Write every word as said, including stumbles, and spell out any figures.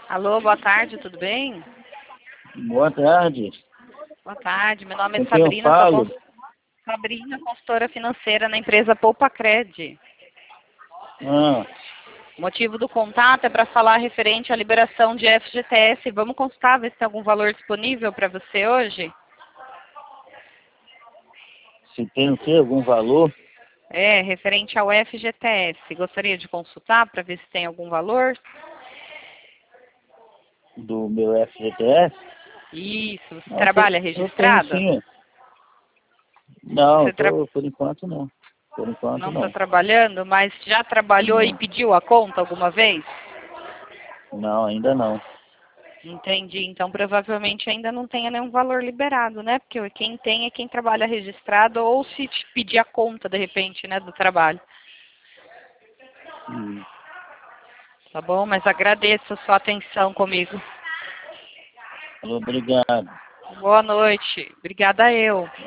Alô, boa tarde, tudo bem? Boa tarde. Boa tarde, meu nome é Com quem eu Sabrina, sou falo? cons... Sabrina, consultora financeira na empresa Poupacred. Ah, O motivo do contato é para falar referente à liberação de F G T S. Vamos consultar, ver se tem algum valor disponível para você hoje? se tem o quê? Algum valor É, referente ao F G T S. Gostaria de consultar para ver se tem algum valor? do meu F G T S? Isso, você Não, eu tenho, trabalha eu tenho registrado? sim. Não, Você eu tra... tô, por enquanto não. Por enquanto não está não. trabalhando, mas já trabalhou e Não, pediu a conta alguma vez? não, ainda não. Entendi. Então, provavelmente ainda não tenha nenhum valor liberado, né? Porque quem tem é quem trabalha registrado ou se te pedir a conta, de repente, né, do trabalho. Hum. Tá bom? Mas agradeço a sua atenção comigo. Obrigado. Boa noite. Obrigada eu.